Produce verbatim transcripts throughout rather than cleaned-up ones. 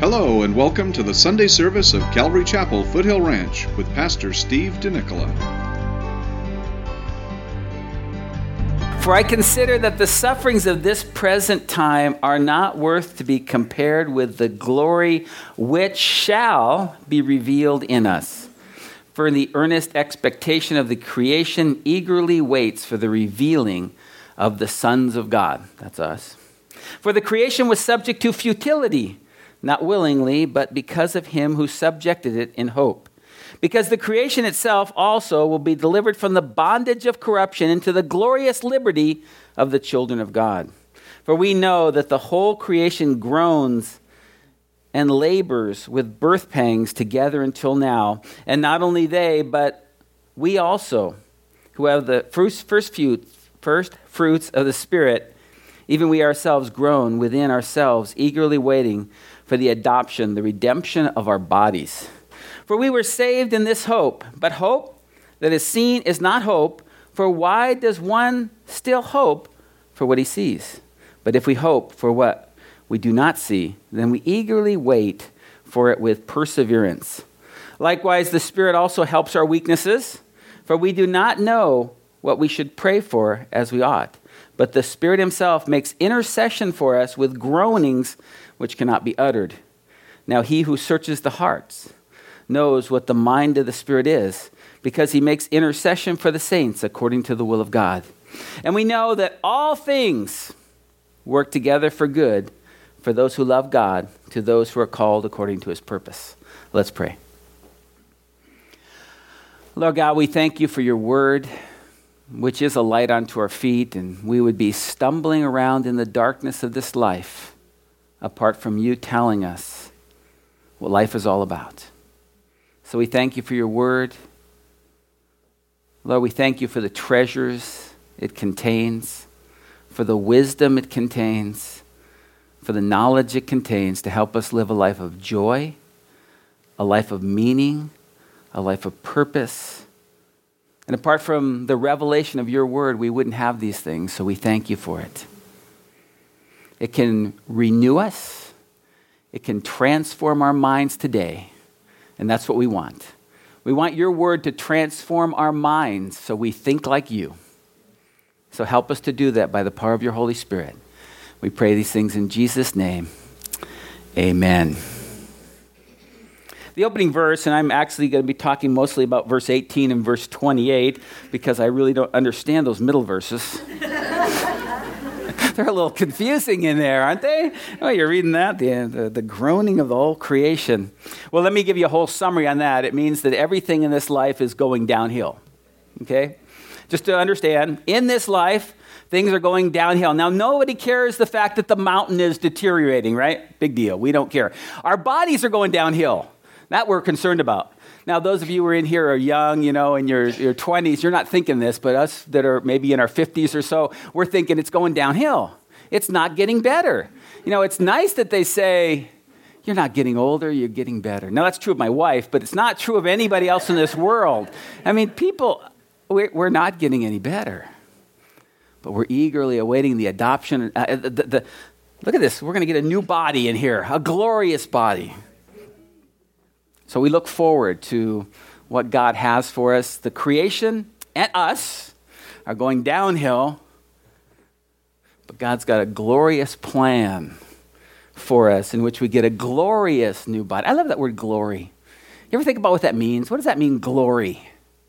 Hello and welcome to the Sunday service of Calvary Chapel, Foothill Ranch with Pastor Steve DeNicola. For I consider that the sufferings of this present time are not worth to be compared with the glory which shall be revealed in us. For in the earnest expectation of the creation eagerly waits for the revealing of the sons of God. That's us. For the creation was subject to futility, not willingly, but because of him who subjected it in hope. Because the creation itself also will be delivered from the bondage of corruption into the glorious liberty of the children of God. For we know that the whole creation groans and labors with birth pangs together until now. And not only they, but we also, who have the first, first, few, first fruits of the Spirit, even we ourselves groan within ourselves, eagerly waiting for the adoption, the redemption of our bodies. For we were saved in this hope, but hope that is seen is not hope, for why does one still hope for what he sees? But if we hope for what we do not see, then we eagerly wait for it with perseverance. Likewise, the Spirit also helps our weaknesses, for we do not know what we should pray for as we ought. But the Spirit himself makes intercession for us with groanings which cannot be uttered. Now he who searches the hearts knows what the mind of the Spirit is, because he makes intercession for the saints according to the will of God. And we know that all things work together for good for those who love God, to those who are called according to his purpose. Let's pray. Lord God, we thank you for your word, which is a light unto our feet, and we would be stumbling around in the darkness of this life apart from you telling us what life is all about. So we thank you for your word. Lord, we thank you for the treasures it contains, for the wisdom it contains, for the knowledge it contains to help us live a life of joy, a life of meaning, a life of purpose. And apart from the revelation of your word, we wouldn't have these things, so we thank you for it. It can renew us. It can transform our minds today. And that's what we want. We want your word to transform our minds so we think like you. So help us to do that by the power of your Holy Spirit. We pray these things in Jesus' name. Amen. The opening verse, and I'm actually going to be talking mostly about verse eighteen and verse twenty-eight because I really don't understand those middle verses. They're a little confusing in there, aren't they? Oh, you're reading that, the, the, the groaning of the whole creation. Well, let me give you a whole summary on that. It means that everything in this life is going downhill, okay? Just to understand, in this life, things are going downhill. Now, nobody cares the fact that the mountain is deteriorating, right? Big deal. We don't care. Our bodies are going downhill. That we're concerned about. Now, those of you who are in here are young, you know, in your, your twenties, you're not thinking this, but us that are maybe in our fifties or so, we're thinking it's going downhill. It's not getting better. You know, it's nice that they say, you're not getting older, you're getting better. Now, that's true of my wife, but it's not true of anybody else in this world. I mean, people, we're, we're not getting any better. But we're eagerly awaiting the adoption. Uh, the, the, the, look at this. We're going to get a new body in here, a glorious body. So we look forward to what God has for us. The creation and us are going downhill, but God's got a glorious plan for us in which we get a glorious new body. I love that word glory. You ever think about what that means? What does that mean, glory?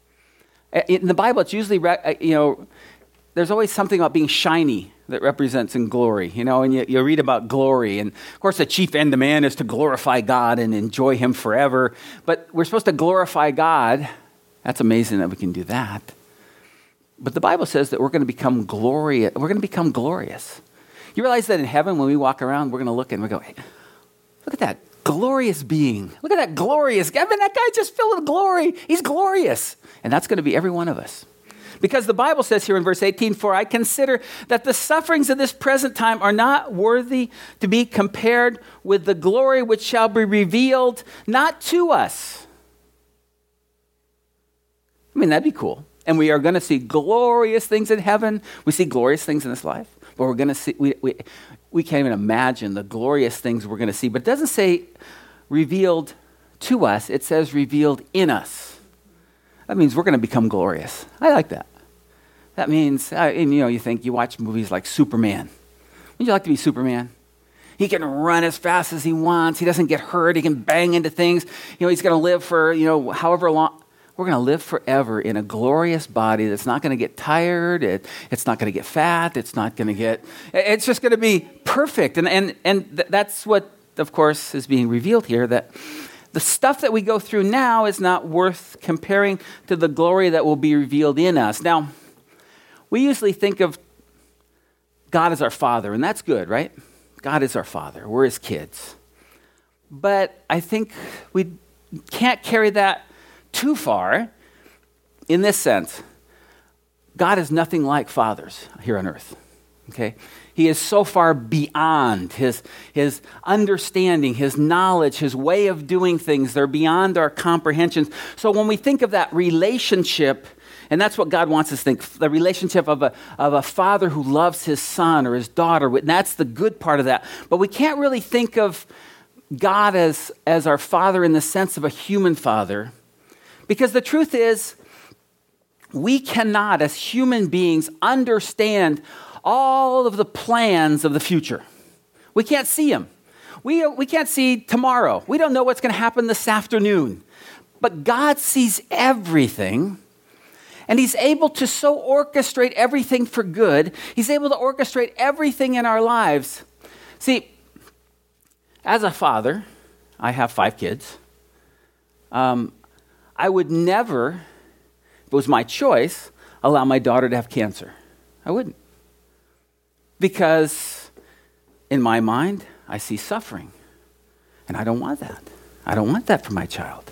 In the Bible, it's usually, you know, there's always something about being shiny that represents in glory, you know, and you, you read about glory. And of course, the chief end of man is to glorify God and enjoy him forever. But we're supposed to glorify God. That's amazing that we can do that. But the Bible says that we're going to become glorious. We're going to become glorious. You realize that in heaven, when we walk around, we're going to look and we go, hey, look at that glorious being. Look at that glorious guy. I mean, that guy just filled with glory. He's glorious. And that's going to be every one of us. Because the Bible says here in verse eighteen, for I consider that the sufferings of this present time are not worthy to be compared with the glory which shall be revealed, not to us. I mean, that'd be cool. And we are going to see glorious things in heaven. We see glorious things in this life. But we're going to see, we, we, we can't even imagine the glorious things we're going to see. But it doesn't say revealed to us. It says revealed in us. That means we're going to become glorious. I like that. That means, uh, and, you know, you think, you watch movies like Superman. Would you like to be Superman? He can run as fast as he wants. He doesn't get hurt. He can bang into things. You know, he's going to live for, you know, however long. We're going to live forever in a glorious body that's not going to get tired. It, it's not going to get fat. It's not going to get, it's just going to be perfect. And, and, and th- that's what, of course, is being revealed here, that the stuff that we go through now is not worth comparing to the glory that will be revealed in us. Now, we usually think of God as our Father, and that's good, right? God is our Father. We're His kids. But I think we can't carry that too far in this sense. God is nothing like fathers here on earth, okay? He is so far beyond his, his understanding, his knowledge, his way of doing things. They're beyond our comprehensions. So when we think of that relationship, and that's what God wants us to think, the relationship of a, of a father who loves his son or his daughter, and that's the good part of that. But we can't really think of God as, as our father in the sense of a human father, because the truth is, we cannot, as human beings, understand all of the plans of the future. We can't see them. We, we can't see tomorrow. We don't know what's going to happen this afternoon. But God sees everything, and He's able to so orchestrate everything for good. He's able to orchestrate everything in our lives. See, as a father, I have five kids. Um, I would never, if it was my choice, allow my daughter to have cancer. I wouldn't. Because in my mind, I see suffering. And I don't want that. I don't want that for my child.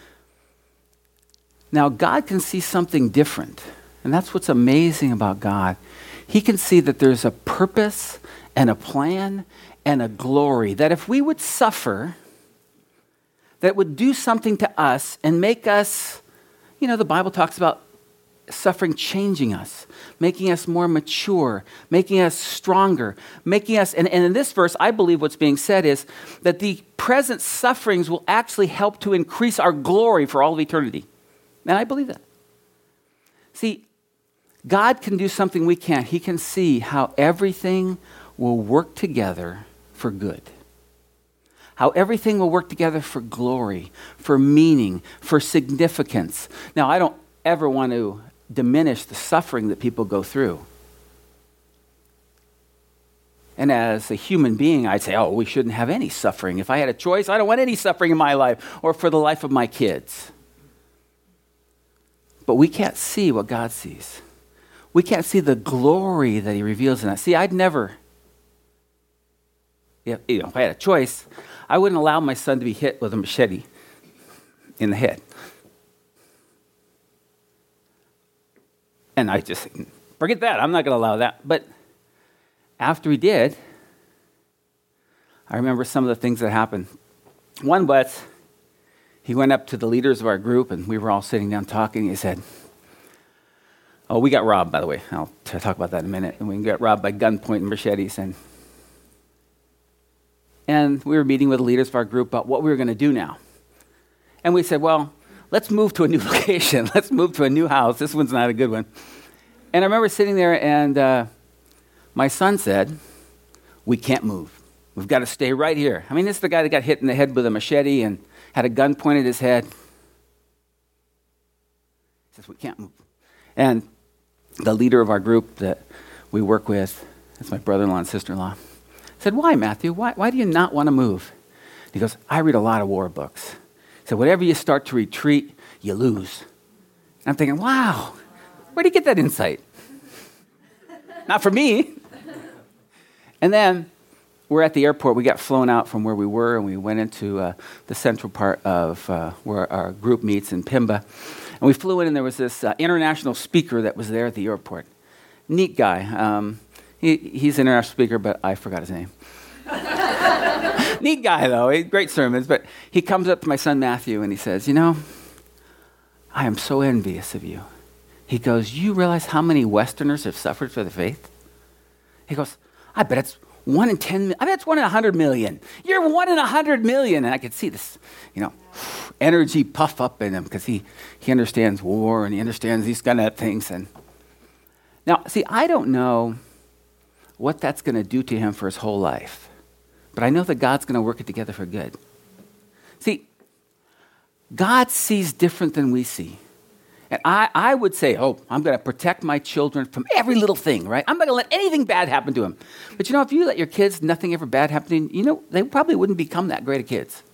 Now, God can see something different. And that's what's amazing about God. He can see that there's a purpose and a plan and a glory. That if we would suffer, that would do something to us and make us, you know, the Bible talks about suffering changing us, making us more mature, making us stronger, making us, and, and in this verse, I believe what's being said is that the present sufferings will actually help to increase our glory for all of eternity. And I believe that. See, God can do something we can't. He can see how everything will work together for good. How everything will work together for glory, for meaning, for significance. Now, I don't ever want to diminish the suffering that people go through. And as a human being, I'd say, oh, we shouldn't have any suffering. If I had a choice, I don't want any suffering in my life or for the life of my kids. But we can't see what God sees. We can't see the glory that He reveals in us. See, I'd never, you know, if I had a choice, I wouldn't allow my son to be hit with a machete in the head. And I just, forget that. I'm not going to allow that. But after he did, I remember some of the things that happened. One was, he went up to the leaders of our group, and we were all sitting down talking. He said, oh, we got robbed, by the way. I'll t- talk about that in a minute. And we got robbed by gunpoint and machetes. And, and we were meeting with the leaders of our group about what we were going to do now. And we said, well, let's move to a new location. Let's move to a new house. This one's not a good one. And I remember sitting there, and uh, my son said, we can't move. We've got to stay right here. I mean, this is the guy that got hit in the head with a machete and had a gun pointed at his head. He says, we can't move. And the leader of our group that we work with, that's my brother-in-law and sister-in-law, said, why, Matthew? Why, why do you not want to move? He goes, I read a lot of war books. He said, whenever you start to retreat, you lose. And I'm thinking, wow, where'd he get that insight? Not for me. And then we're at the airport. We got flown out from where we were, and we went into uh, the central part of uh, where our group meets in Pimba. And we flew in, and there was this uh, international speaker that was there at the airport. Neat guy. Um, he, he's an international speaker, but I forgot his name. Neat guy, though. He, great sermons. But he comes up to my son Matthew, and he says, you know, I am so envious of you. He goes, you realize how many Westerners have suffered for the faith? He goes, I bet it's One in ten, I mean, it's one in a hundred million. You're one in a hundred million. And I could see this, you know, energy puff up in him because he, he understands war and he understands these kind of things. And now, see, I don't know what that's going to do to him for his whole life, but I know that God's going to work it together for good. See, God sees different than we see. And I, I would say, oh, I'm going to protect my children from every little thing, right? I'm not going to let anything bad happen to them. But you know, if you let your kids, nothing ever bad happen to them, you know, they probably wouldn't become that great of kids.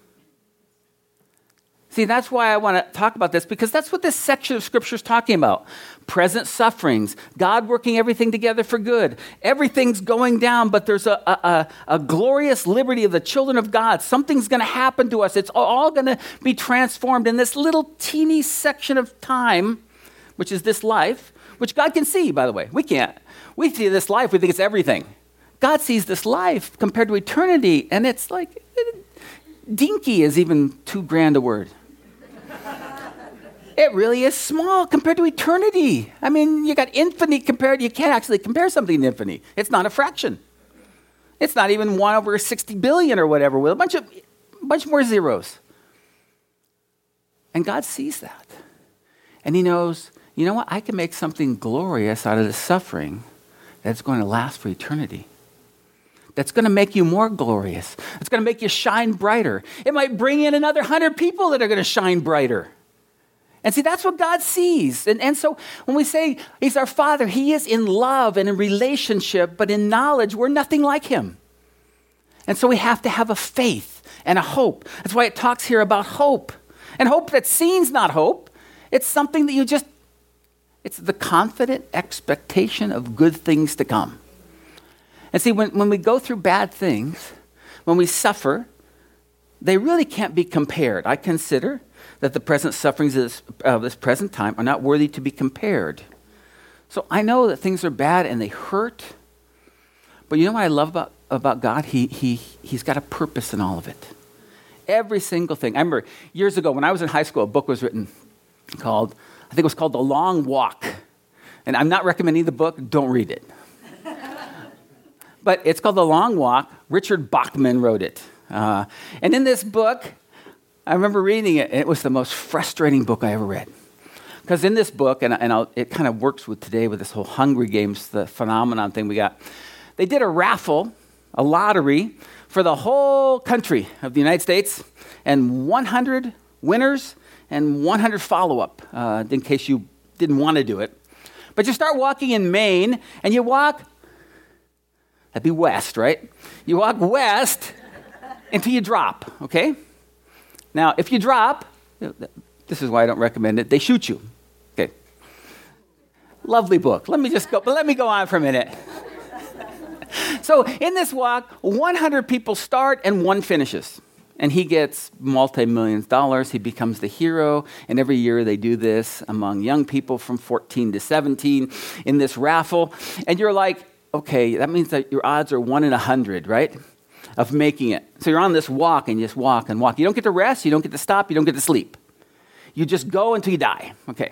See, that's why I want to talk about this, because that's what this section of Scripture is talking about. Present sufferings, God working everything together for good. Everything's going down, but there's a, a, a glorious liberty of the children of God. Something's going to happen to us. It's all going to be transformed in this little teeny section of time, which is this life, which God can see, by the way. We can't. We see this life, we think it's everything. God sees this life compared to eternity, and it's like, dinky is even too grand a word. It really is small compared to eternity. I mean, you got infinity compared, you can't actually compare something to infinity. It's not a fraction. It's not even one over sixty billion or whatever, with a bunch of, a bunch more zeros. And God sees that. And he knows, you know what, I can make something glorious out of this suffering that's going to last for eternity. That's going to make you more glorious. It's going to make you shine brighter. It might bring in another hundred people that are going to shine brighter. And see, that's what God sees. And, and so when we say he's our Father, he is in love and in relationship, but in knowledge, we're nothing like him. And so we have to have a faith and a hope. That's why it talks here about hope. And hope that seems not hope. It's something that you just, it's the confident expectation of good things to come. And see, when, when we go through bad things, when we suffer, they really can't be compared. I consider that the present sufferings of this, of this present time are not worthy to be compared. So I know that things are bad and they hurt, but you know what I love about, about God? He, he, he's got a purpose in all of it. Every single thing. I remember years ago when I was in high school, a book was written called, I think it was called The Long Walk. And I'm not recommending the book, don't read it. But it's called The Long Walk. Richard Bachman wrote it. Uh, and in this book, I remember reading it, and it was the most frustrating book I ever read. Because in this book, and, and I'll, it kind of works with today with this whole Hunger Games, the phenomenon thing we got, they did a raffle, a lottery, for the whole country of the United States, and one hundred winners and one hundred follow-up, uh, in case you didn't want to do it. But you start walking in Maine, and you walk, that'd be west, right? You walk west until you drop, okay? Now, if you drop, this is why I don't recommend it, they shoot you. Okay. Lovely book. Let me just go, but let me go on for a minute. So in this walk, one hundred people start and one finishes. And he gets multi-millions of dollars. He becomes the hero. And every year they do this among young people from fourteen to seventeen in this raffle. And you're like, okay, that means that your odds are one in a hundred, right? Of making it. So you're on this walk and you just walk and walk. You don't get to rest, you don't get to stop, you don't get to sleep. You just go until you die. Okay.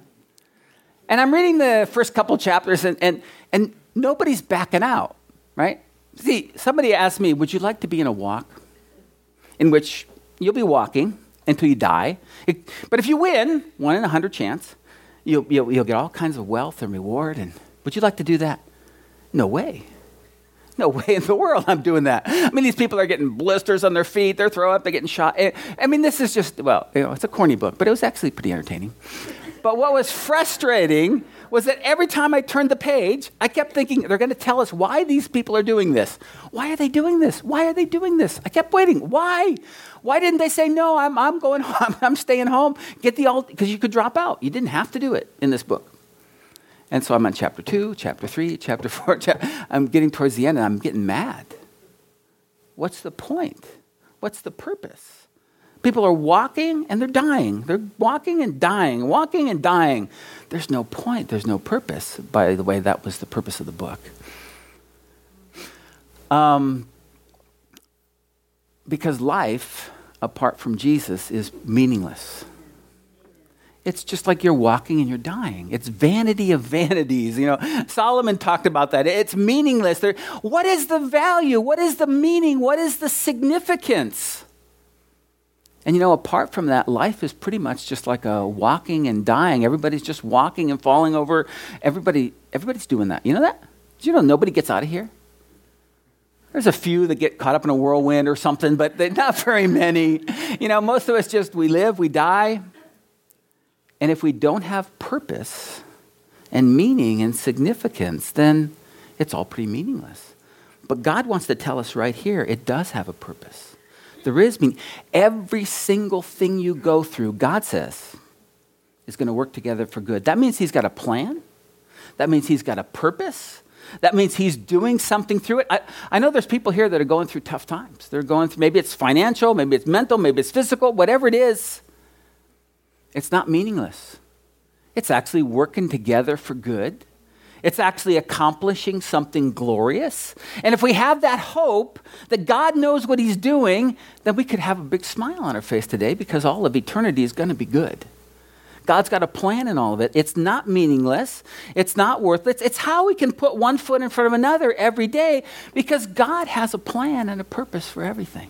And I'm reading the first couple chapters and, and, and nobody's backing out, right? See, somebody asked me, would you like to be in a walk in which you'll be walking until you die? It, but if you win, one in a hundred chance, you'll, you'll, you'll get all kinds of wealth and reward. And would you like to do that? No way. No way in the world I'm doing that. I mean, these people are getting blisters on their feet. They're throwing up. They're getting shot. I mean, this is just, well, you know, it's a corny book, but it was actually pretty entertaining. But what was frustrating was that every time I turned the page, I kept thinking, they're going to tell us why these people are doing this. Why are they doing this? Why are they doing this? I kept waiting. Why? Why didn't they say, no, I'm, I'm going home. I'm staying home. Get the alt, because you could drop out. You didn't have to do it in this book. And so I'm on chapter two, chapter three, chapter four. Chapter, I'm getting towards the end, and I'm getting mad. What's the point? What's the purpose? People are walking, and they're dying. They're walking and dying, walking and dying. There's no point. There's no purpose. By the way, that was the purpose of the book. Um, because life, apart from Jesus, is meaningless. It's just like you're walking and you're dying. It's vanity of vanities. You know, Solomon talked about that. It's meaningless. There, what is the value? What is the meaning? What is the significance? And you know, apart from that, life is pretty much just like a walking and dying. Everybody's just walking and falling over. Everybody, everybody's doing that. You know that? Do you know nobody gets out of here? There's a few that get caught up in a whirlwind or something, but they're not very many. You know, most of us just, we live, we die. And if we don't have purpose and meaning and significance, then it's all pretty meaningless. But God wants to tell us right here, it does have a purpose. There is meaning. Every single thing you go through, God says, is going to work together for good. That means he's got a plan. That means he's got a purpose. That means he's doing something through it. I, I know there's people here that are going through tough times. They're going through, maybe it's financial, maybe it's mental, maybe it's physical, whatever it is. It's not meaningless. It's actually working together for good. It's actually accomplishing something glorious. And if we have that hope that God knows what he's doing, then we could have a big smile on our face today because all of eternity is going to be good. God's got a plan in all of it. It's not meaningless. It's not worthless. It's how we can put one foot in front of another every day because God has a plan and a purpose for everything.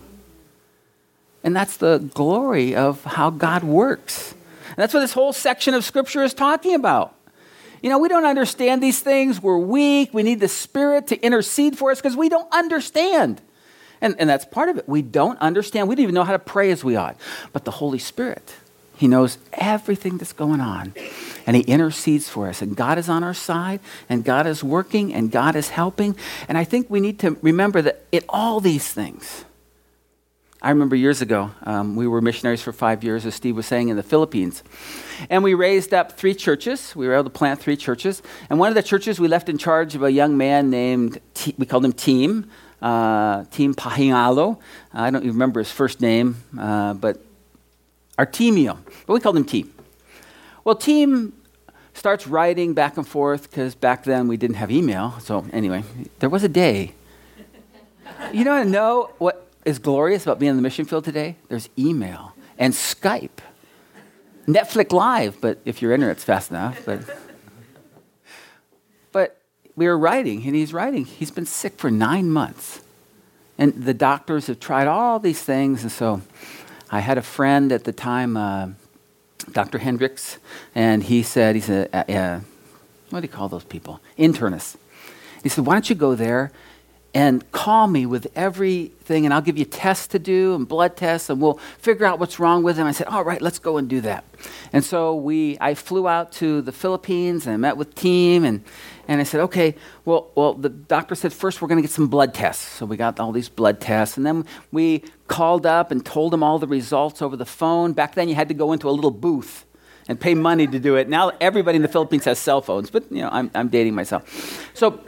And that's the glory of how God works. And that's what this whole section of Scripture is talking about. You know, we don't understand these things. We're weak. We need the Spirit to intercede for us because we don't understand. And, and that's part of it. We don't understand. We don't even know how to pray as we ought. But the Holy Spirit, he knows everything that's going on. And he intercedes for us. And God is on our side. And God is working. And God is helping. And I think we need to remember that in all these things, I remember years ago, um, we were missionaries for five years, as Steve was saying, in the Philippines. And we raised up three churches. We were able to plant three churches. And one of the churches we left in charge of a young man named, T- we called him Team, uh, Team Pahingalo. I don't even remember his first name, uh, but Artemio. But we called him Team. Well, Team starts writing back and forth because back then we didn't have email. So anyway, there was a day. You don't want to know what is glorious about being in the mission field today? There's email and Skype. Netflix Live, but if your internet's fast enough. But, but we were writing, and he's writing. He's been sick for nine months. And the doctors have tried all these things. And so I had a friend at the time, uh, Doctor Hendricks, and he said, he's a, a, a, what do you call those people? Internists. He said, why don't you go there and call me with everything, and I'll give you tests to do and blood tests, and we'll figure out what's wrong with him. I said, all right, let's go and do that. And so we, I flew out to the Philippines, and I met with Team, and, and I said, okay, well, well, the doctor said, first we're going to get some blood tests. So we got all these blood tests, and then we called up and told him all the results over the phone. Back then you had to go into a little booth and pay money to do it. Now everybody in the Philippines has cell phones, but you know, I'm, I'm dating myself. So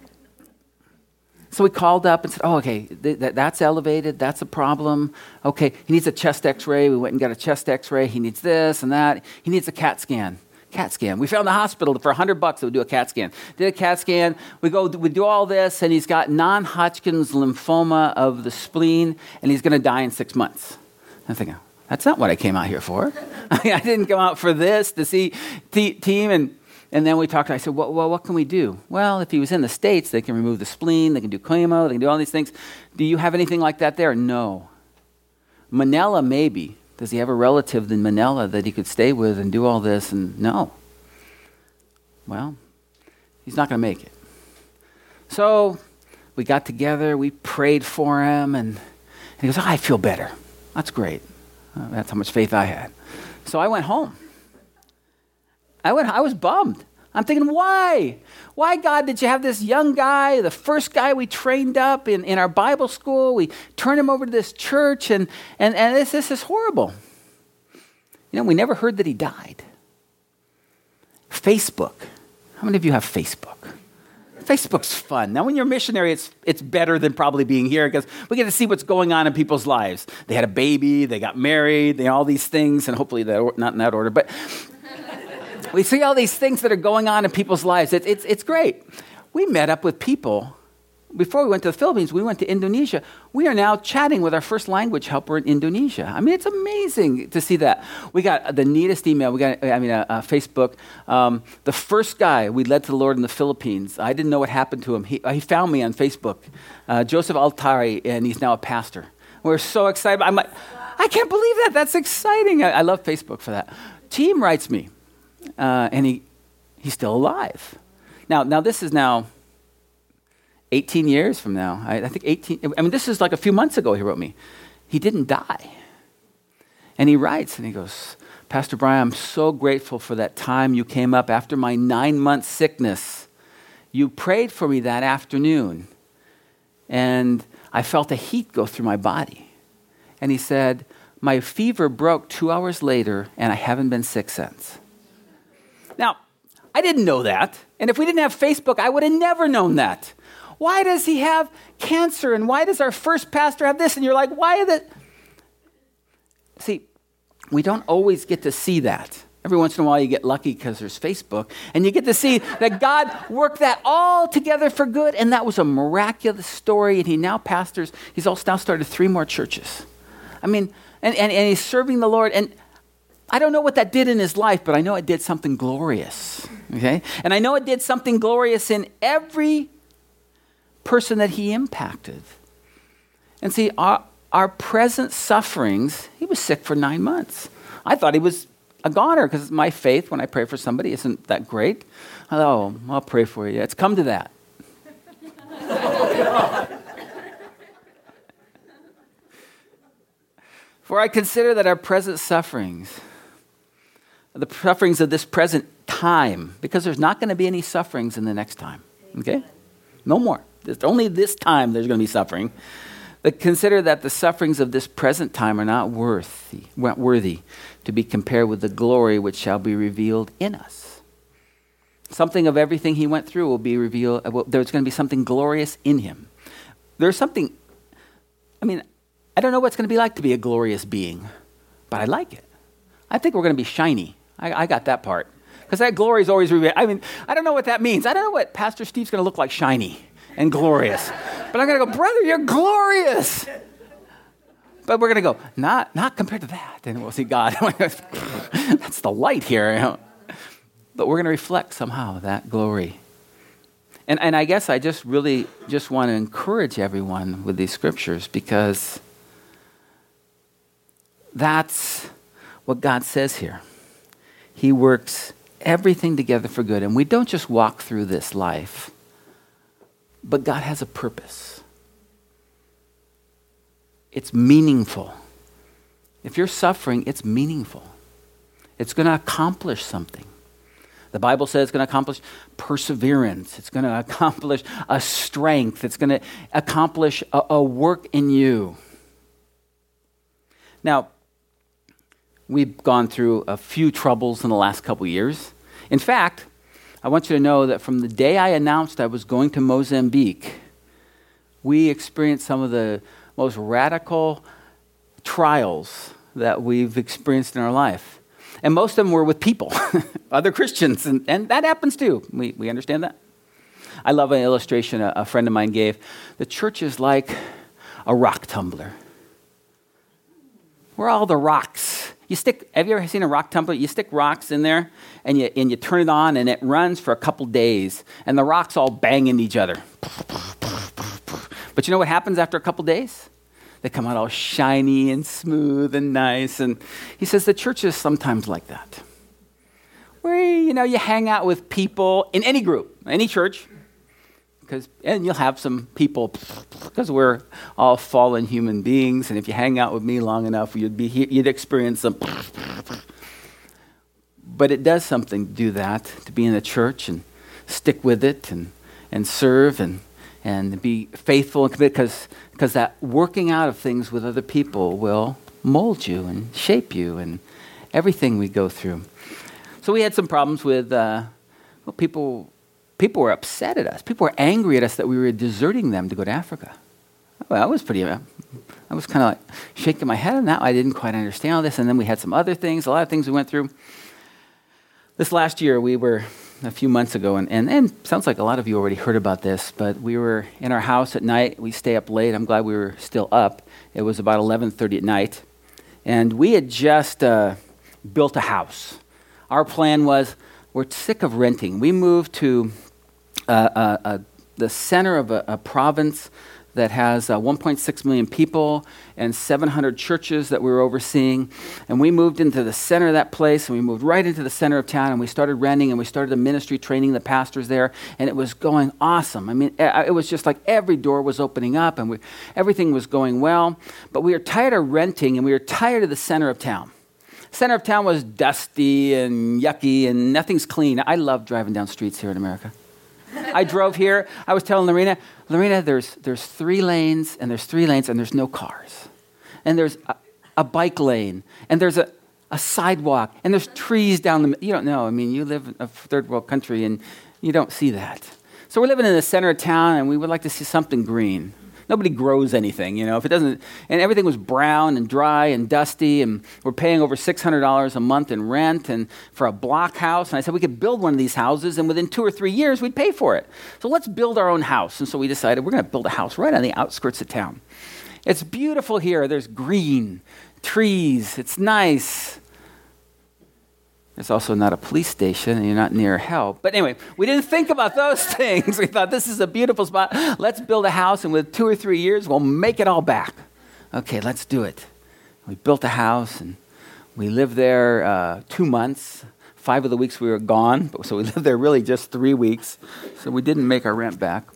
So we called up and said, oh, okay, th- th- that's elevated. That's a problem. Okay, he needs a chest x-ray. We went and got a chest x-ray. He needs this and that. He needs a CAT scan. CAT scan. We found the hospital for one hundred bucks that would do a CAT scan. Did a CAT scan. We go, we do all this, and he's got non-Hodgkin's lymphoma of the spleen, and he's going to die in six months. I'm thinking, that's not what I came out here for. I didn't come out for this to see t- Team and... And then we talked, I said, well, well, what can we do? Well, if he was in the States, they can remove the spleen, they can do chemo, they can do all these things. Do you have anything like that there? No. Manila, maybe. Does he have a relative in Manila that he could stay with and do all this? And no. Well, he's not going to make it. So we got together, we prayed for him, and, and he goes, oh, I feel better. That's great. Uh, that's how much faith I had. So I went home. I went. I was bummed. I'm thinking, why? Why, God, did you have this young guy, the first guy we trained up in, in our Bible school? We turned him over to this church, and, and, and this, this is horrible. You know, we never heard that he died. Facebook. How many of you have Facebook? Facebook's fun. Now, when you're a missionary, it's it's better than probably being here because we get to see what's going on in people's lives. They had a baby, they got married, they all these things, and hopefully they're not in that order, but... We see all these things that are going on in people's lives. It's, it's, it's great. We met up with people before we went to the Philippines, we went to Indonesia. We are now chatting with our first language helper in Indonesia. I mean, it's amazing to see that. We got the neatest email. We got, I mean, uh, uh, Facebook. Um, the first guy we led to the Lord in the Philippines, I didn't know what happened to him. He, he found me on Facebook, uh, Joseph Altari, and he's now a pastor. We're so excited. I'm like, I can't believe that. That's exciting. I, I love Facebook for that. Team writes me, uh, and he he's still alive. Now, now this is now eighteen years from now. I, I think eighteen. I mean, this is like a few months ago he wrote me. He didn't die. And he writes, and he goes, Pastor Brian, I'm so grateful for that time you came up after my nine-month sickness. You prayed for me that afternoon, and I felt a heat go through my body. And he said, my fever broke two hours later, and I haven't been sick since. Now, I didn't know that. And if we didn't have Facebook, I would have never known that. Why does he have cancer? And why does our first pastor have this? And you're like, why is it? See, we don't always get to see that. Every once in a while you get lucky because there's Facebook. And you get to see that God worked that all together for good. And that was a miraculous story. And he now pastors. He's also now started three more churches. I mean, and, and, and he's serving the Lord. And I don't know what that did in his life, but I know it did something glorious. Okay? And I know it did something glorious in every person that he impacted. And see, our, our present sufferings, he was sick for nine months. I thought he was a goner because my faith, when I pray for somebody, isn't that great. I thought, oh, I'll pray for you. It's come to that. For I consider that our present sufferings, the sufferings of this present time, because there's not going to be any sufferings in the next time. Okay? No more. It's only this time there's going to be suffering. But consider that the sufferings of this present time are not worthy, worthy to be compared with the glory which shall be revealed in us. Something of everything he went through will be revealed. There's going to be something glorious in him. There's something, I mean, I don't know what it's going to be like to be a glorious being, but I like it. I think we're going to be shiny. I, I got that part. Because that glory is always revealed. I mean, I don't know what that means. I don't know what Pastor Steve's going to look like, shiny and glorious. But I'm going to go, brother, you're glorious. But we're going to go, not not compared to that. And we'll see God. That's the light here. You know? But we're going to reflect somehow that glory. And and I guess I just really just want to encourage everyone with these scriptures, because that's what God says here. He works everything together for good. And we don't just walk through this life, but God has a purpose. It's meaningful. If you're suffering, it's meaningful. It's going to accomplish something. The Bible says it's going to accomplish perseverance. It's going to accomplish a strength. It's going to accomplish a, a work in you. Now, we've gone through a few troubles in the last couple years. In fact, I want you to know that from the day I announced I was going to Mozambique, we experienced some of the most radical trials that we've experienced in our life. And most of them were with people, other Christians, and, and that happens too. We, we understand that. I love an illustration a, a friend of mine gave. The church is like a rock tumbler. We're all the rocks. You stick, have you ever seen a rock tumbler? You stick rocks in there and you and you turn it on and it runs for a couple days and the rocks all bang into each other. But you know what happens after a couple days? They come out all shiny and smooth and nice. And he says the church is sometimes like that. Where, you know, you hang out with people in any group, any church, because and you'll have some people, because we're all fallen human beings, and if you hang out with me long enough, you'd be you'd experience some. But it does something to do that, to be in a church and stick with it and and serve and and be faithful and committed, because because that working out of things with other people will mold you and shape you and everything we go through. So we had some problems with uh, well, people. People were upset at us. People were angry at us that we were deserting them to go to Africa. Well, I was pretty, uh, I was kind of like shaking my head on that. I didn't quite understand all this. And then we had some other things, a lot of things we went through. This last year, we were a few months ago, and, and, and sounds like a lot of you already heard about this, but we were in our house at night. We stay up late. I'm glad we were still up. It was about eleven thirty at night, and we had just uh, built a house. Our plan was, we're sick of renting. We moved to uh, uh, uh, the center of a, a province that has uh, one point six million people and seven hundred churches that we were overseeing. And we moved into the center of that place, and we moved right into the center of town, and we started renting, and we started a ministry training the pastors there, and it was going awesome. I mean, it was just like every door was opening up, and we, everything was going well. But we were tired of renting, and we were tired of the center of town. Center of town was dusty and yucky, and nothing's clean. I love driving down streets here in America. I drove here. I was telling Lorena, Lorena, there's there's three lanes, and there's three lanes, and there's no cars. And there's a, a bike lane, and there's a, a sidewalk, and there's trees down the middle. You don't know. I mean, you live in a third world country, and you don't see that. So we're living in the center of town, and we would like to see something green. Nobody grows anything, you know. If it doesn't, and everything was brown and dry and dusty, and we're paying over six hundred dollars a month in rent and for a block house. And I said we could build one of these houses, and within two or three years, we'd pay for it. So let's build our own house. And so we decided we're going to build a house right on the outskirts of town. It's beautiful here. There's green, trees. It's nice. There's also not a police station, and you're not near help. But anyway, we didn't think about those things. We thought, this is a beautiful spot. Let's build a house, and with two or three years, we'll make it all back. Okay, let's do it. We built a house, and we lived there uh, two months. Five of the weeks we were gone, so we lived there really just three weeks. So we didn't make our rent back.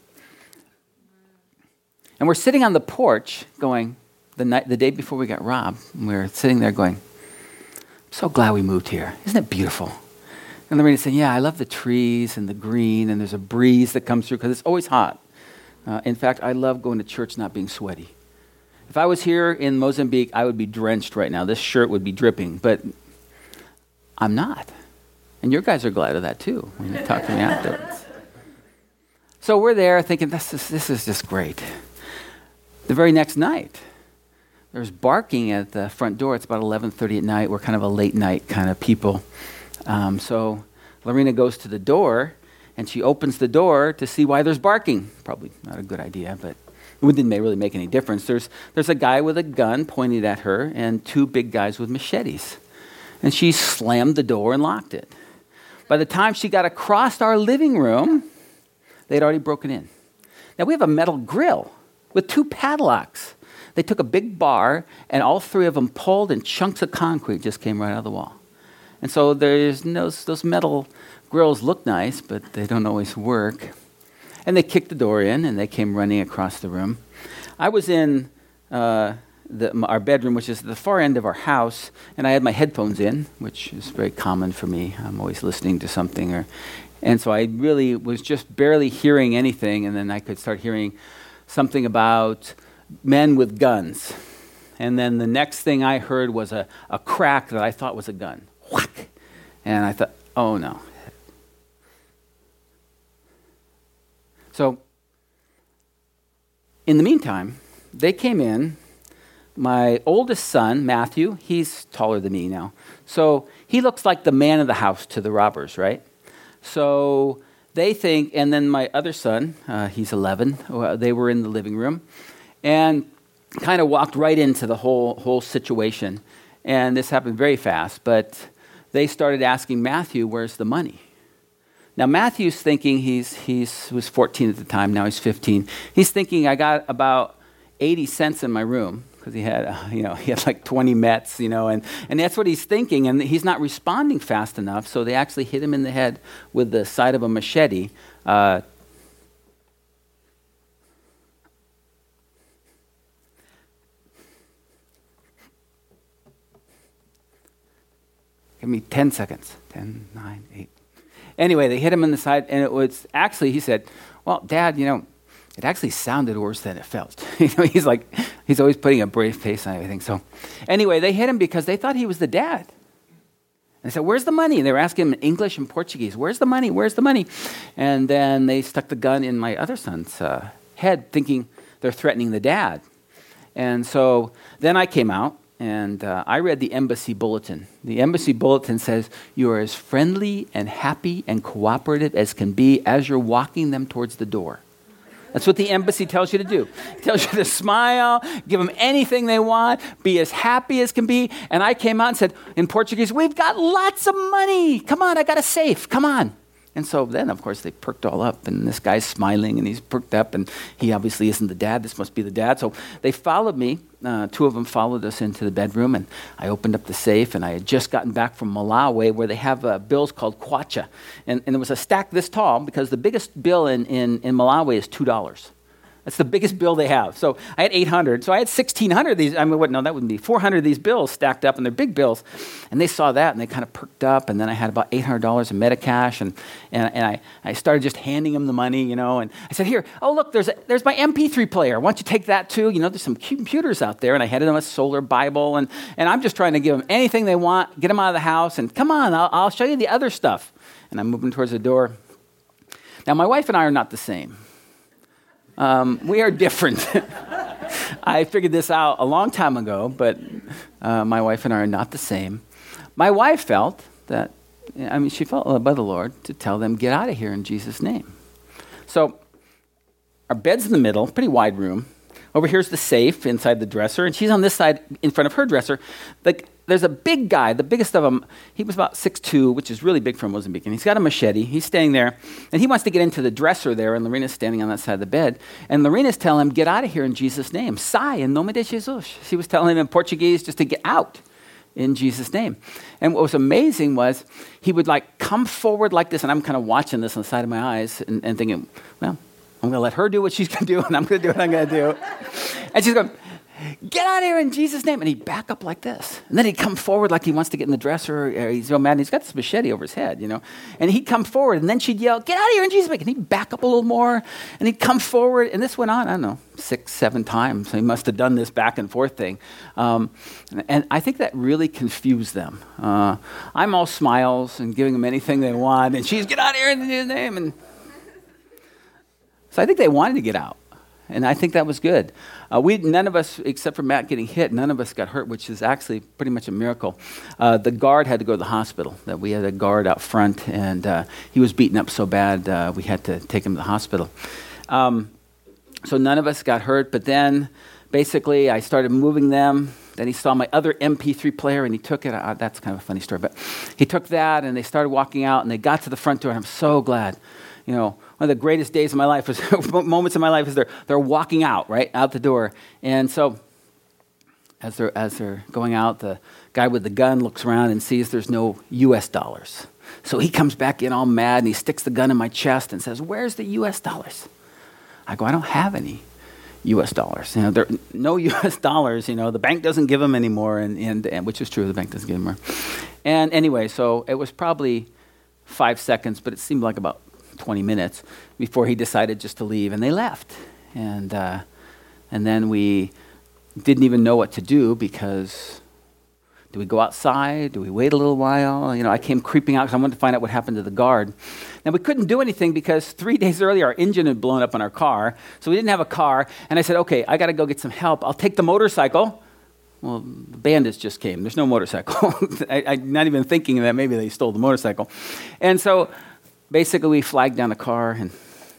And we're sitting on the porch going, the night, the day before we got robbed, and we were sitting there going, so glad we moved here. Isn't it beautiful? And Lorena said, yeah, I love the trees and the green, and there's a breeze that comes through because it's always hot. Uh, in fact, I love going to church not being sweaty. If I was here in Mozambique, I would be drenched right now. This shirt would be dripping, but I'm not. And your guys are glad of that too when you talk to me afterwards. So we're there thinking, this is, this is just great. The very next night, there's barking at the front door. It's about eleven thirty at night. We're kind of a late night kind of people. Um, so Lorena goes to the door, and she opens the door to see why there's barking. Probably not a good idea, but it didn't really make any difference. There's, there's a guy with a gun pointed at her and two big guys with machetes. And she slammed the door and locked it. By the time she got across our living room, they'd already broken in. Now, we have a metal grill with two padlocks. They took a big bar, and all three of them pulled, and chunks of concrete just came right out of the wall. And so there's no, those metal grills look nice, but they don't always work. And they kicked the door in, and they came running across the room. I was in uh, the, our bedroom, which is the far end of our house, and I had my headphones in, which is very common for me. I'm always listening to something. or, And so I really was just barely hearing anything, and then I could start hearing something about men with guns. And then the next thing I heard was a, a crack that I thought was a gun. Whack! And I thought, oh no. So, in the meantime, they came in. My oldest son, Matthew, he's taller than me now. So, he looks like the man of the house to the robbers, right? So, they think, and then my other son, uh, he's eleven, they were in the living room. And kind of walked right into the whole whole situation. And this happened very fast, but they started asking Matthew, where's the money? Now, Matthew's thinking, he's he's was fourteen at the time, now he's fifteen. He's thinking, I got about eighty cents in my room, because he had, uh, you know, he had like twenty Mets, you know, and, and that's what he's thinking, and he's not responding fast enough, so they actually hit him in the head with the side of a machete, uh, Give me ten seconds. ten, nine, eight. Anyway, they hit him in the side, and it was actually, he said, well, Dad, you know, it actually sounded worse than it felt. You know, he's like, he's always putting a brave face on everything. So anyway, they hit him because they thought he was the dad. And they said, where's the money? And they were asking him in English and Portuguese, where's the money? Where's the money? And then they stuck the gun in my other son's uh, head, thinking they're threatening the dad. And so then I came out. and uh, I read the Embassy Bulletin. The Embassy Bulletin says, you are as friendly and happy and cooperative as can be as you're walking them towards the door. That's what the embassy tells you to do. It tells you to smile, give them anything they want, be as happy as can be. And I came out and said, in Portuguese, we've got lots of money. Come on, I got a safe. Come on. And so then, of course, they perked all up, and this guy's smiling, and he's perked up, and he obviously isn't the dad. This must be the dad. So they followed me. Uh, two of them followed us into the bedroom, and I opened up the safe, and I had just gotten back from Malawi, where they have uh, bills called kwacha. And, and there was a stack this tall, because the biggest bill in, in, in Malawi is two dollars. That's the biggest bill they have. So I had eight hundred. So I had sixteen hundred of these. I mean, what? No, that wouldn't be. four hundred of these bills stacked up, and they're big bills. And they saw that, and they kind of perked up. And then I had about eight hundred dollars in Medicash, and and, and I, I started just handing them the money, you know. And I said, here, oh, look, there's a, there's my M P three player. Why don't you take that, too? You know, there's some computers out there. And I handed them a solar Bible. And, and I'm just trying to give them anything they want, get them out of the house. And come on, I'll, I'll show you the other stuff. And I'm moving towards the door. Now, my wife and I are not the same. Um, we are different. I figured this out a long time ago, but uh, my wife and I are not the same. My wife felt that, I mean, she felt led by the Lord to tell them, get out of here in Jesus' name. So our bed's in the middle, pretty wide room. Over here's the safe inside the dresser, and she's on this side in front of her dresser. Like, there's a big guy, the biggest of them. He was about six foot two, which is really big for Mozambique. And he's got a machete. He's staying there, and he wants to get into the dresser there, and Lorena's standing on that side of the bed. And Lorena's telling him, get out of here in Jesus' name. Sai, em nome de Jesus. She was telling him in Portuguese just to get out in Jesus' name. And what was amazing was he would, like, come forward like this, and I'm kind of watching this on the side of my eyes and, and thinking, well, I'm going to let her do what she's going to do, and I'm going to do what I'm going to do. And she's going, get out of here in Jesus' name. And he'd back up like this. And then he'd come forward like he wants to get in the dresser. Or he's so mad. And he's got this machete over his head, you know. And he'd come forward, and then she'd yell, get out of here in Jesus' name. And he'd back up a little more. And he'd come forward. And this went on, I don't know, six, seven times. He must have done this back and forth thing. Um, and I think that really confused them. Uh, I'm all smiles and giving them anything they want. And she's, get out of here in Jesus' name. And so I think they wanted to get out. And I think that was good. Uh, we none of us, except for Matt getting hit, none of us got hurt, which is actually pretty much a miracle. Uh, the guard had to go to the hospital. That we had a guard out front, and uh, he was beaten up so bad uh, we had to take him to the hospital. Um, so none of us got hurt. But then, basically, I started moving them. Then he saw my other M P three player, and he took it. Uh, that's kind of a funny story, but he took that, and they started walking out, and they got to the front door, and I'm so glad. You know, one of the greatest days of my life was moments of my life is they're they're walking out, right, out the door. And so as they're as they're going out, the guy with the gun looks around and sees there's no U S dollars. So he comes back in all mad, and he sticks the gun in my chest and says, where's the U S dollars? I go, I don't have any U S dollars. You know, there no U S dollars, you know, the bank doesn't give them anymore, and, and, and which is true, the bank doesn't give them more. And anyway, so it was probably five seconds, but it seemed like about twenty minutes before he decided just to leave, and they left. And uh, and then we didn't even know what to do, because do we go outside? Do we wait a little while? You know, I came creeping out because I wanted to find out what happened to the guard. Now, we couldn't do anything because three days earlier our engine had blown up on our car, so we didn't have a car. And I said, okay, I got to go get some help. I'll take the motorcycle. Well, the bandits just came. There's no motorcycle. I, I'm not even thinking that maybe they stole the motorcycle. And so basically, we flagged down a car, and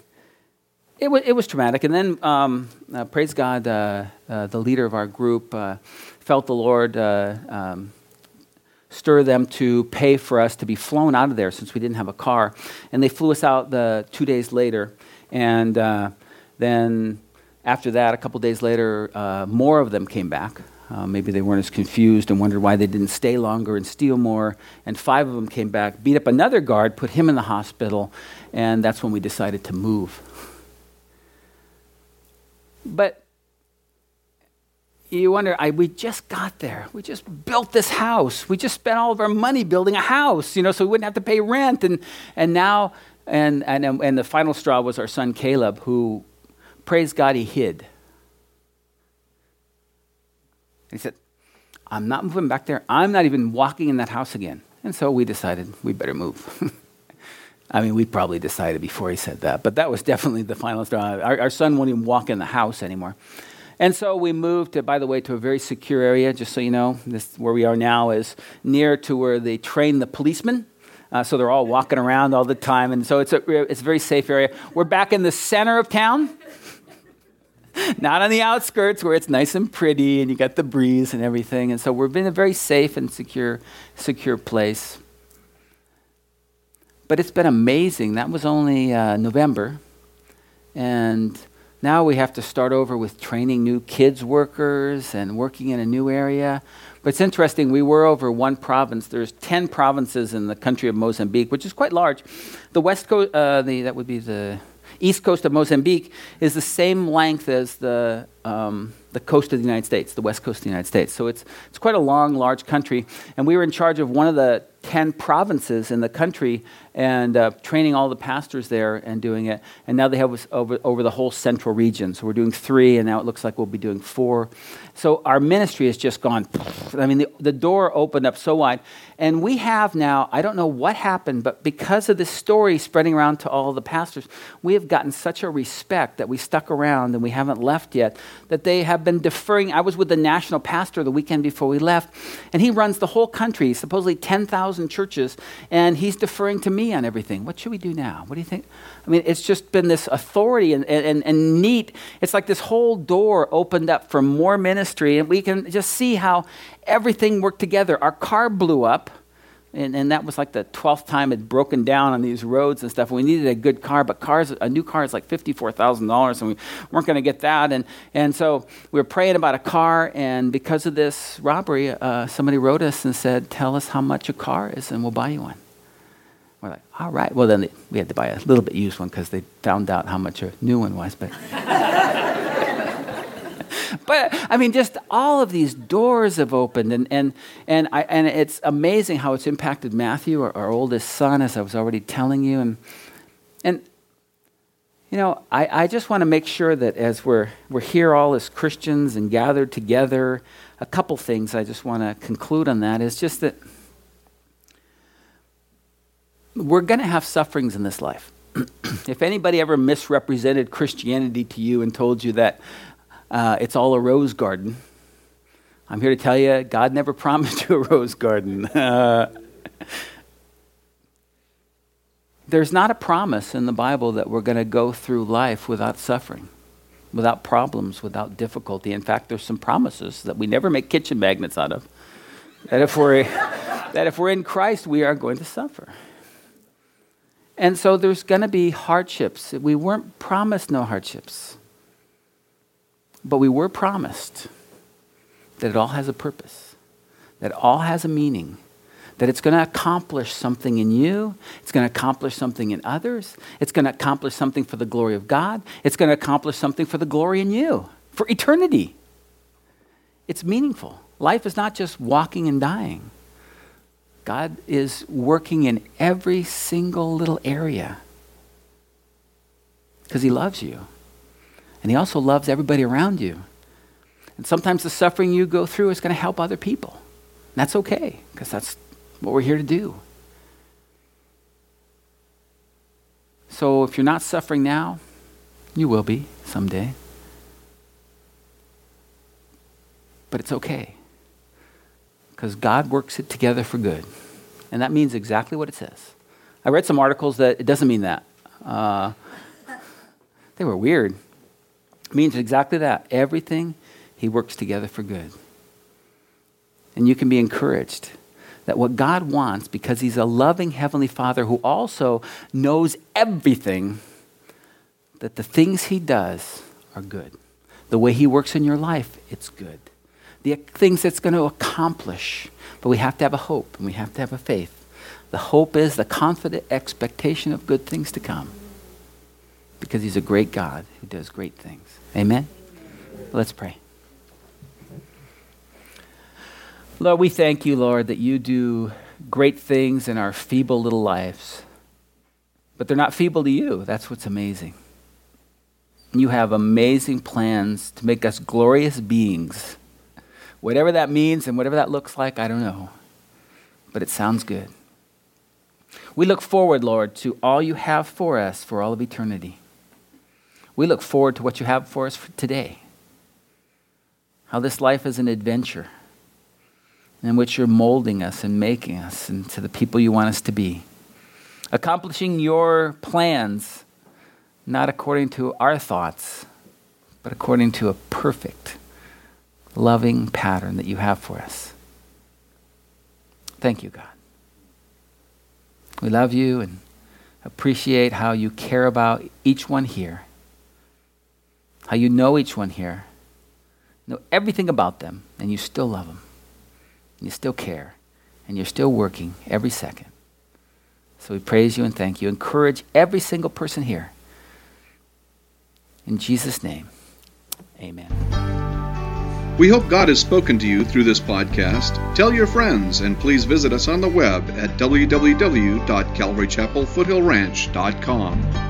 it was it was traumatic. And then, um, uh, praise God, uh, uh, the leader of our group uh, felt the Lord uh, um, stir them to pay for us to be flown out of there, since we didn't have a car. And they flew us out the two days later. And uh, then after that, a couple days later, uh, more of them came back. Uh, maybe they weren't as confused and wondered why they didn't stay longer and steal more. And five of them came back, beat up another guard, put him in the hospital, and that's when we decided to move. But you wonder, I, we just got there. We just built this house. We just spent all of our money building a house, you know, so we wouldn't have to pay rent. And and now, and and and the final straw was our son Caleb, who, praise God, he hid. He said, I'm not moving back there. I'm not even walking in that house again. And so we decided we better move. I mean, we probably decided before he said that, but that was definitely the final straw. Our, our son won't even walk in the house anymore. And so we moved, to, by the way, to a very secure area, just so you know. This where we are now is near to where they train the policemen. Uh, so they're all walking around all the time. And so it's a, it's a very safe area. We're back in the center of town, not on the outskirts where it's nice and pretty and you got the breeze and everything. And so we've been a very safe and secure, secure place. But it's been amazing. That was only uh, November. And now we have to start over with training new kids workers and working in a new area. But it's interesting, we were over one province. There's ten provinces in the country of Mozambique, which is quite large. The west coast, uh, the, that would be the east coast of Mozambique, is the same length as the um, the coast of the United States, the west coast of the United States. So it's it's quite a long, large country. And we were in charge of one of the ten provinces in the country and uh, training all the pastors there and doing it. And now they have us over, over the whole central region. So we're doing three, and now it looks like we'll be doing four. So our ministry has just gone, I mean, the, the door opened up so wide. And we have now, I don't know what happened, but because of this story spreading around to all the pastors, we have gotten such a respect that we stuck around and we haven't left yet, that they have been deferring. I was with the national pastor the weekend before we left, and he runs the whole country, supposedly ten thousand churches, and he's deferring to me on everything. What should we do now? What do you think? I mean, it's just been this authority and, and, and neat. It's like this whole door opened up for more ministry, and we can just see how everything worked together. Our car blew up, and, and that was like the twelfth time it broken down on these roads and stuff. We needed a good car, but cars, a new car is like fifty-four thousand dollars, and we weren't going to get that. And, and so we were praying about a car, and because of this robbery, uh, somebody wrote us and said, tell us how much a car is, and we'll buy you one. We're like, all right. Well, then they, we had to buy a little bit used one because they found out how much a new one was. But, but I mean, just all of these doors have opened, and and and I and it's amazing how it's impacted Matthew, our, our oldest son, as I was already telling you, and and you know, I, I just want to make sure that as we're we're here all as Christians and gathered together, a couple things I just want to conclude on that is just that we're going to have sufferings in this life. If anybody ever misrepresented Christianity to you and told you that uh, it's all a rose garden, I'm here to tell you, God never promised you a rose garden. Uh, there's not a promise in the Bible that we're going to go through life without suffering, without problems, without difficulty. In fact, there's some promises that we never make kitchen magnets out of, that if we're, that if we're in Christ, we are going to suffer. And so there's going to be hardships. We weren't promised no hardships. But we were promised that it all has a purpose, that it all has a meaning, that it's going to accomplish something in you, it's going to accomplish something in others, it's going to accomplish something for the glory of God, it's going to accomplish something for the glory in you, for eternity. It's meaningful. Life is not just walking and dying. God is working in every single little area because he loves you. And he also loves everybody around you. And sometimes the suffering you go through is going to help other people. And that's okay, because that's what we're here to do. So if you're not suffering now, you will be someday. But it's okay, because God works it together for good. And that means exactly what it says. I read some articles that it doesn't mean that. Uh, they were weird. It means exactly that. Everything he works together for good. And you can be encouraged that what God wants, because he's a loving Heavenly Father who also knows everything, that the things he does are good. The way he works in your life, it's good. The things it's going to accomplish. But we have to have a hope, and we have to have a faith. The hope is the confident expectation of good things to come. Because he's a great God who does great things. Amen? Let's pray. Lord, we thank you, Lord, that you do great things in our feeble little lives. But they're not feeble to you. That's what's amazing. You have amazing plans to make us glorious beings. Whatever that means and whatever that looks like, I don't know. But it sounds good. We look forward, Lord, to all you have for us for all of eternity. We look forward to what you have for us for today. how this life is an adventure in which you're molding us and making us into the people you want us to be. Accomplishing your plans, not according to our thoughts, but according to a perfect, loving pattern that you have for us. Thank you, God. We love you and appreciate how you care about each one here, how you know each one here, know everything about them, and you still love them, and you still care, and you're still working every second. So we praise you and thank you. Encourage every single person here. In Jesus' name, amen. We hope God has spoken to you through this podcast. Tell your friends, and please visit us on the web at w w w dot calvary chapel foothill ranch dot com.